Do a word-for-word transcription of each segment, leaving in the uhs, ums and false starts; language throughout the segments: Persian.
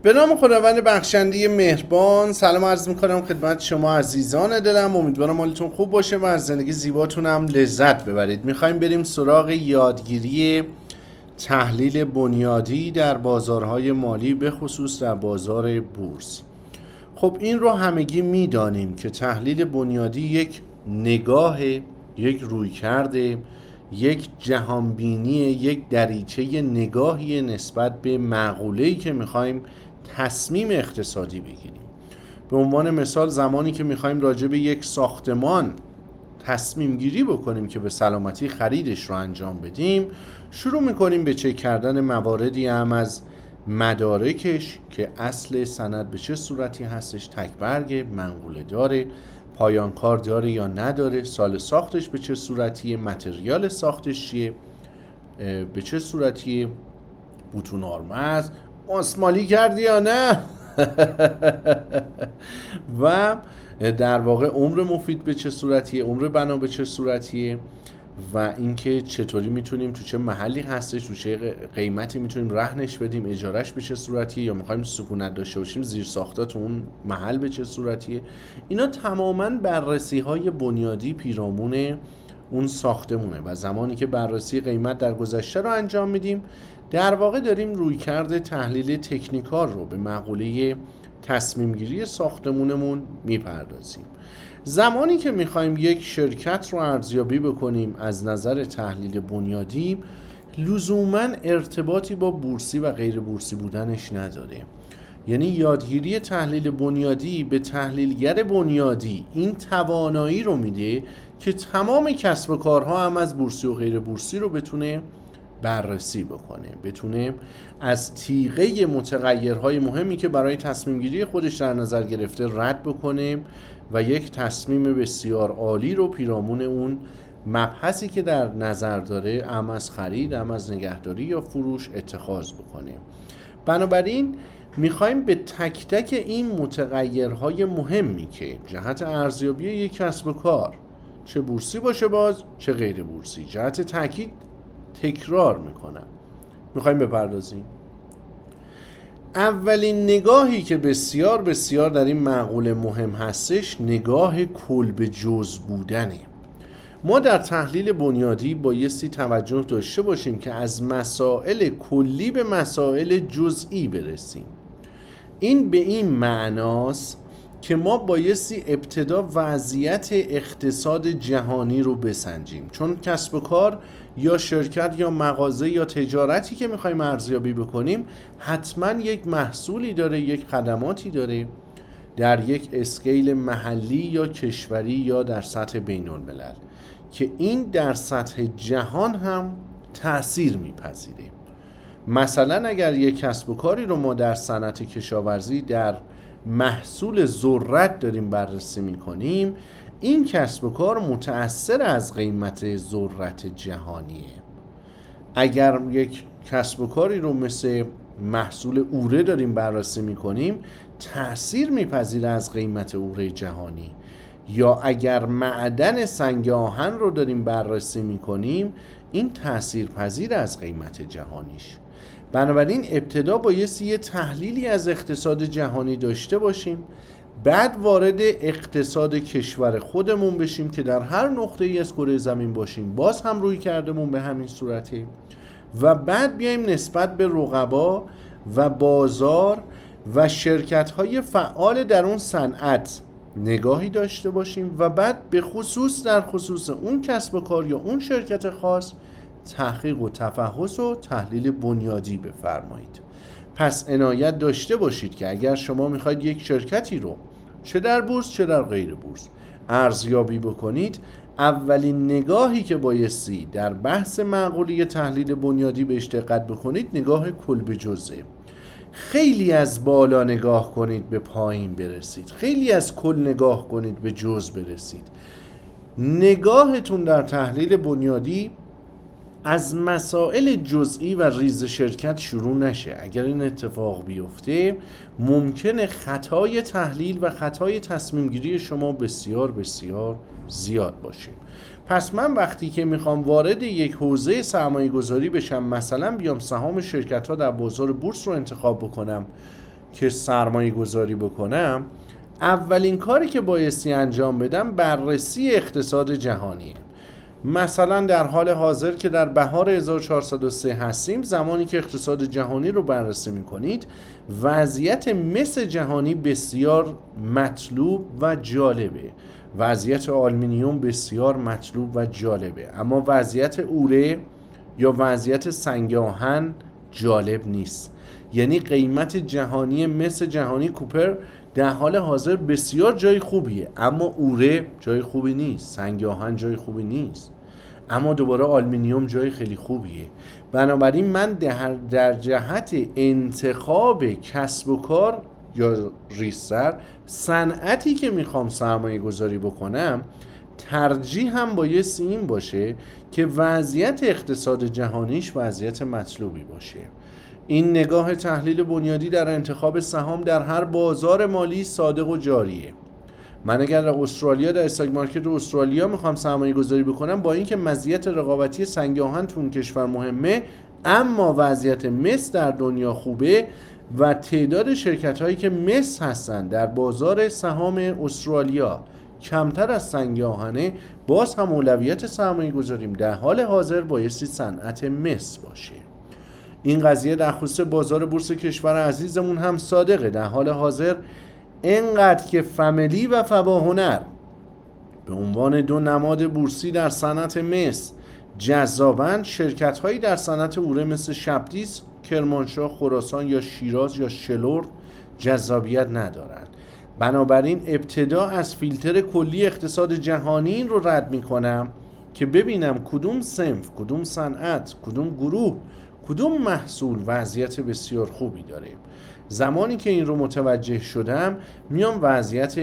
به نام خداوند بخشنده مهربان، سلام عرض میکنم خدمت شما عزیزان دلم. امیدوارم حالتون خوب باشه و از زندگی زیباتون هم لذت ببرید. میخوایم بریم سراغ یادگیری تحلیل بنیادی در بازارهای مالی، به خصوص در بازار بورس. خب این رو همگی میدانیم که تحلیل بنیادی یک نگاه، یک رویکرد، یک جهانبینی، یک دریچه نگاهی نسبت به مقوله‌ای که میخوایم تصمیم اقتصادی بگیریم. به عنوان مثال زمانی که میخوایم راجع به یک ساختمان تصمیم گیری بکنیم که به سلامتی خریدش رو انجام بدیم، شروع میکنیم به چک کردن مواردی هم از مدارکش که اصل سند به چه صورتی هستش، تکبرگ، منقوله داره، پایان کار داره یا نداره، سال ساختش به چه صورتیه، متریال ساختش چیه، به چه صورتیه، بوتون آرمه است، ماسمالی کردی یا نه و در واقع عمر مفید به چه صورتیه، عمر بنا به چه صورتیه و اینکه چطوری میتونیم تو چه محلی هستش، تو چه قیمتی میتونیم رهنش بدیم، اجارش به چه صورتیه، یا میخوایم سکونت داشته باشیم زیر ساختا تو اون محل به چه صورتیه. اینا تماما بررسی های بنیادی پیرامون اون ساختمونه و زمانی که بررسی قیمت در گذشته رو انجام میدیم، در واقع داریم رویکرد تحلیل تکنیکال رو به مقوله تصمیم گیری ساختمونمون میپردازیم. زمانی که میخوایم یک شرکت رو ارزیابی بکنیم از نظر تحلیل بنیادی، لزوماً ارتباطی با بورسی و غیر بورسی بودنش نداره. یعنی یادگیری تحلیل بنیادی به تحلیلگر بنیادی این توانایی رو میده که تمام کسب و کارها هم از بورسی و غیر بورسی رو بتونه بررسی بکنه، بتونه از تیغه متغیرهای مهمی که برای تصمیم گیری خودش در نظر گرفته رد بکنه و یک تصمیم بسیار عالی رو پیرامون اون مبحثی که در نظر داره، ام از خرید، ام از نگهداری یا فروش، اتخاذ بکنه. بنابراین میخوایم به تک تک این متغیرهای مهمی که جهت ارزیابی یک کسب و کار، چه بورسی باشه باز چه غیر بورسی، جهت تاکید تکرار میکنم، میخوایم بپردازیم. اولین نگاهی که بسیار بسیار در این مقوله مهم هستش، نگاه کل به جز بودنه. ما در تحلیل بنیادی بایستی توجه داشته باشیم که از مسائل کلی به مسائل جزئی برسیم. این به این معناست که ما بایستی ابتدا وضعیت اقتصاد جهانی رو بسنجیم، چون کسب و کار یا شرکت یا مغازه یا تجارتی که میخوایم ارزیابی بکنیم حتما یک محصولی داره، یک خدماتی داره در یک اسکیل محلی یا کشوری یا در سطح بین الملل که این در سطح جهان هم تأثیر میپذیره. مثلا اگر یک کسب و کاری رو ما در صنعت کشاورزی در محصول ذرت داریم بررسی میکنیم، این کسب و کار متأثر از قیمت ذرت جهانیه. اگر یک کسب و کاری رو مثل محصول اوره داریم بررسی میکنیم، تأثیر میپذیره از قیمت اوره جهانی. یا اگر معدن سنگ آهن رو داریم بررسی میکنیم، این تأثیر پذیر از قیمت جهانیش. بنابراین ابتدا بایستی یه تحلیلی از اقتصاد جهانی داشته باشیم، بعد وارد اقتصاد کشور خودمون بشیم که در هر نقطه‌ای از کره زمین باشیم باز هم روی کردمون به همین صورته، و بعد بیایم نسبت به رقبا و بازار و شرکت‌های فعال در اون صنعت نگاهی داشته باشیم و بعد به خصوص در خصوص اون کسب و کار یا اون شرکت خاص تحقیق و تفحص و تحلیل بنیادی بفرمایید. پس عنایت داشته باشید که اگر شما میخواید یک شرکتی رو چه در بورس چه در غیر بورس ارزیابی بکنید، اولین نگاهی که بایستی در بحث معقوله تحلیل بنیادی بهش دقت بکنید، نگاه کل به جزه. خیلی از بالا نگاه کنید به پایین برسید، خیلی از کل نگاه کنید به جز برسید. نگاهتون در تحلیل بنیادی از مسائل جزئی و ریز شرکت شروع نشه. اگر این اتفاق بیفته ممکنه خطای تحلیل و خطای تصمیم گیری شما بسیار بسیار زیاد باشه. پس من وقتی که میخوام وارد یک حوزه سرمایه گذاری بشم، مثلا بیام سهام شرکت ها در بازار بورس رو انتخاب بکنم، که سرمایه گذاری بکنم، اولین کاری که بایستی انجام بدم بررسی اقتصاد جهانیه. مثلا در حال حاضر که در بهار هزار و چهارصد و سه هستیم، زمانی که اقتصاد جهانی رو بررسی میکنید، وضعیت مس جهانی بسیار مطلوب و جالبه، وضعیت آلومینیوم بسیار مطلوب و جالبه، اما وضعیت اوره یا وضعیت سنگ آهن جالب نیست. یعنی قیمت جهانی مس جهانی کوپر در حال حاضر بسیار جای خوبیه، اما اوره جای خوبی نیست، سنگ آهن جای خوبی نیست، اما دوباره آلومینیوم جای خیلی خوبیه. بنابراین من در, در جهت انتخاب کسب و کار یا ریستر صنعتی که میخوام سرمایه گذاری بکنم، ترجیح هم بایستی این باشه که وضعیت اقتصاد جهانیش وضعیت مطلوبی باشه. این نگاه تحلیل بنیادی در انتخاب سهام در هر بازار مالی صادق و جاریه. من اگر در استرالیا، در استاک مارکت استرالیا میخوام سرمایه گذاری بکنم، با اینکه مزیت رقابتی سنگ آهن تو اون کشور مهمه، اما وضعیت مس در دنیا خوبه و تعداد شرکت هایی که مس هستن در بازار سهام استرالیا کمتر از سنگ آهنه، باز هم اولویت سرمایه گذاریم در حال حاضر بایستی صنعت مس باشه. این قضیه در خصوص بازار بورس کشور عزیزمون هم صادقه. در حال حاضر اینقدر که فامیلی و فباهنر به عنوان دو نماد بورسی در صنعت مس جذابند، شرکت هایی در صنعت اوره مثل شبدیس، کرمانشاه، خراسان یا شیراز یا شلورد جذابیت ندارند. بنابراین ابتدا از فیلتر کلی اقتصاد جهانی این رو رد می کنم که ببینم کدوم صنف، کدوم صنعت، کدوم گروه، کدوم محصول وضعیت بسیار خوبی داره. زمانی که این رو متوجه شدم، میام وضعیت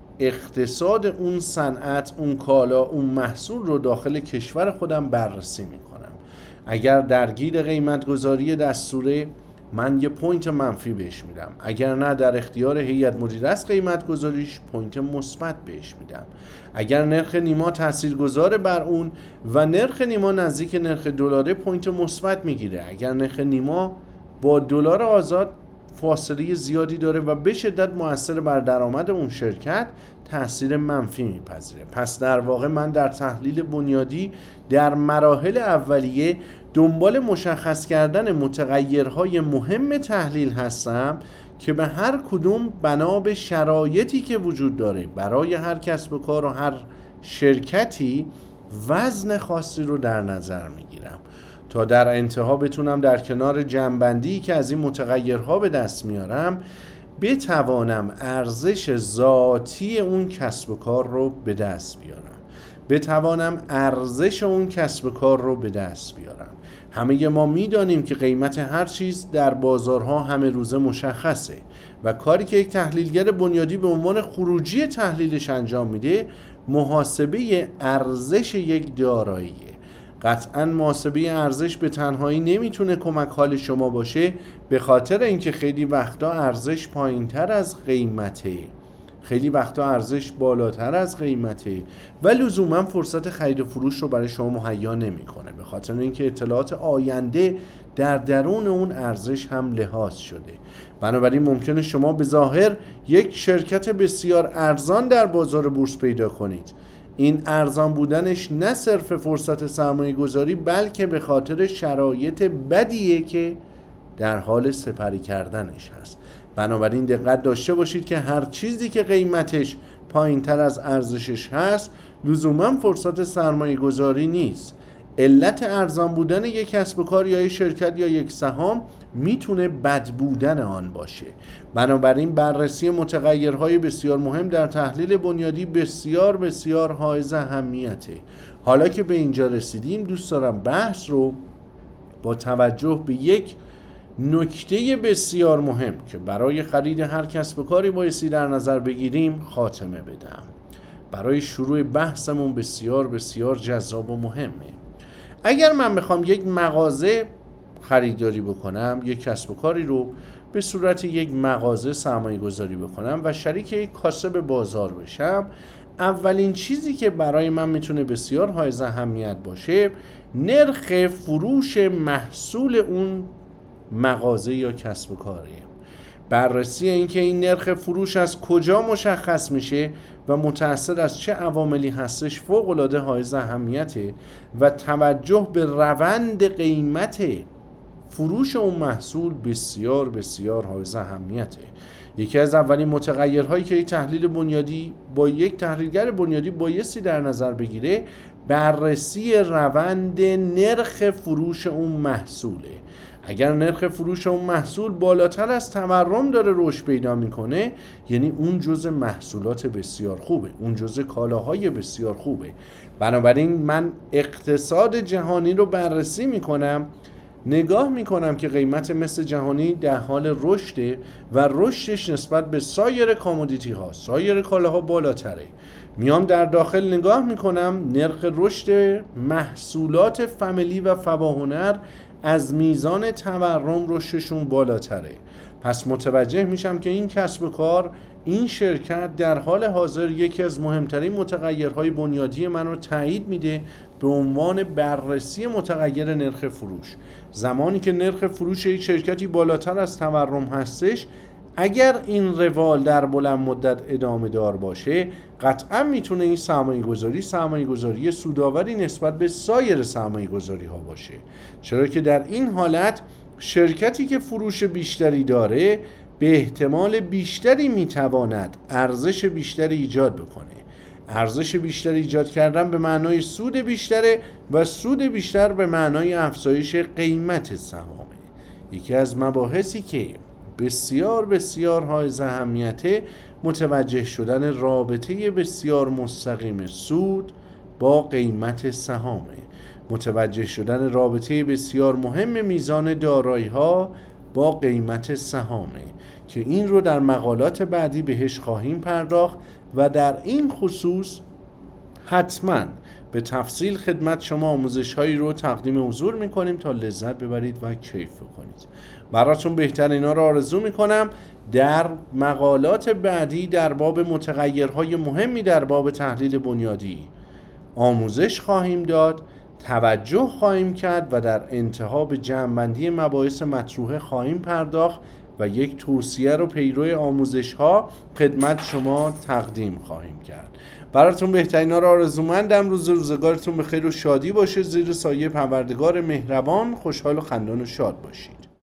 اقتصاد اون صنعت، اون کالا، اون محصول رو داخل کشور خودم بررسی میکنم. اگر درگیر قیمت گذاری دستوره، من یه پوینت منفی بهش میدم. اگر نه در اختیار هیئت مدیره است قیمت گذاریش، پوینت مثبت بهش میدم. اگر نرخ نیما تاثیرگذار بر اون و نرخ نیما نزدیک نرخ دلاره، پوینت مثبت میگیره. اگر نرخ نیما با دلار آزاد فاصله زیادی داره و به شدت مؤثر بر درآمد اون شرکت، تاثیر منفی میپذیره. پس در واقع من در تحلیل بنیادی در مراحل اولیه دنبال مشخص کردن متغیرهای مهم تحلیل هستم که به هر کدوم بنا به شرایطی که وجود داره برای هر کسب و کار و هر شرکتی وزن خاصی رو در نظر میگیرم تا در انتها بتونم در کنار جمع‌بندی که از این متغیرها به دست میارم بتوانم ارزش ذاتی اون کسب و کار رو به دست بیارم، بتوانم ارزش اون کسب و کار رو به دست بیارم. همه ما میدانیم که قیمت هر چیز در بازارها همه روزه مشخصه و کاری که یک تحلیلگر بنیادی به عنوان خروجی تحلیلش انجام میده، محاسبه ارزش یک داراییه. قطعاً محاسبه ارزش به تنهایی نمیتونه کمک حال شما باشه، به خاطر اینکه خیلی وقتا ارزش پایینتر از قیمته، خیلی وقتا ارزش بالاتر از قیمته و لزوما فرصت خرید و فروش رو برای شما مهیا نمیکنه، به خاطر اینکه اطلاعات آینده در درون اون ارزش هم لحاظ شده. بنابراین ممکنه شما به ظاهر یک شرکت بسیار ارزان در بازار بورس پیدا کنید. این ارزان بودنش نه صرف فرصت سرمایه گذاری، بلکه به خاطر شرایط بدیه که در حال سپری کردنش هست. بنابراین دقت داشته باشید که هر چیزی که قیمتش پایین تر از ارزشش هست لزوما فرصت سرمایه گذاری نیست. علت ارزان بودن یک کسب و کار یا یک شرکت یا یک سهام میتونه بد بودن آن باشه. بنابراین بررسی متغیرهای بسیار مهم در تحلیل بنیادی بسیار بسیار حائز اهمیته. حالا که به اینجا رسیدیم، دوست دارم بحث رو با توجه به یک نکته بسیار مهم که برای خرید هر کسب و کاری بایستی در نظر بگیریم خاتمه بدم. برای شروع بحثمون بسیار بسیار جذاب و مهمه. اگر من بخوام یک مغازه خریداری بکنم، یک کسب و کاری رو به صورت یک مغازه سرمایه گذاری بکنم و شریک یک کاسب بازار بشم، اولین چیزی که برای من میتونه بسیار حائز اهمیت باشه نرخ فروش محصول اون مغازه یا کسب و کاره. بررسی اینکه این نرخ فروش از کجا مشخص میشه و متأثر از چه عواملی هستش فوق‌العاده حائز اهمیته و توجه به روند قیمت فروش اون محصول بسیار بسیار حائز اهمیته. یکی از اولین متغیرهایی که یک تحلیل بنیادی با یک تحلیلگر بنیادی بایستی در نظر بگیره بررسی روند نرخ فروش اون محصوله. اگر نرخ فروش اون محصول بالاتر از تورم داره رشد پیدا میکنه، یعنی اون جزء محصولات بسیار خوبه، اون جزء کالاهای بسیار خوبه. بنابراین من اقتصاد جهانی رو بررسی میکنم، نگاه میکنم که قیمت مثل جهانی در حال رشده و رشدش نسبت به سایر کامودیتی ها، سایر کالاها بالاتره. میام در داخل نگاه میکنم نرخ رشد محصولات فامیلی و فواهنر از میزان تورم رشدشون بالاتره. پس متوجه میشم که این کسب و کار، این شرکت در حال حاضر یکی از مهمترین متغیرهای بنیادی من رو تایید میده به عنوان بررسی متغیر نرخ فروش. زمانی که نرخ فروش یک شرکتی بالاتر از تورم هستش، اگر این روال در بلند مدت ادامه دار باشه، قطعا میتونه این سرمایه گذاری سرمایه گذاری سودآوری نسبت به سایر سرمایه گذاری ها باشه. چرا که در این حالت شرکتی که فروش بیشتری داره به احتمال بیشتری میتواند ارزش بیشتری ایجاد بکنه. ارزش بیشتری ایجاد کردن به معنای سود بیشتره و سود بیشتر به معنای افزایش قیمت سهامه. یکی از مباحثی که بسیار بسیار حائز اهمیته متوجه شدن رابطه بسیار مستقیم سود با قیمت سهامه. متوجه شدن رابطه بسیار مهم میزان دارایی‌ها با قیمت سهامه که این رو در مقالات بعدی بهش خواهیم پرداخت و در این خصوص حتما به تفصیل خدمت شما آموزش هایی رو تقدیم حضور میکنیم تا لذت ببرید و کیف کنید. براتون بهترینا رو آرزو میکنم. در مقالات بعدی در باب متغیرهای مهمی در باب تحلیل بنیادی آموزش خواهیم داد، توجه خواهیم کرد و در انتها به جمع‌بندی مباحث مطروحه خواهیم پرداخت و یک توصیه رو پیرو آموزش ها خدمت شما تقدیم خواهیم کرد. براتون بهترینا رو آرزومندم. روز روزگارتون به خیر و شادی باشه. زیر سایه پروردگار مهربان خوشحال و خندان و شاد باشید.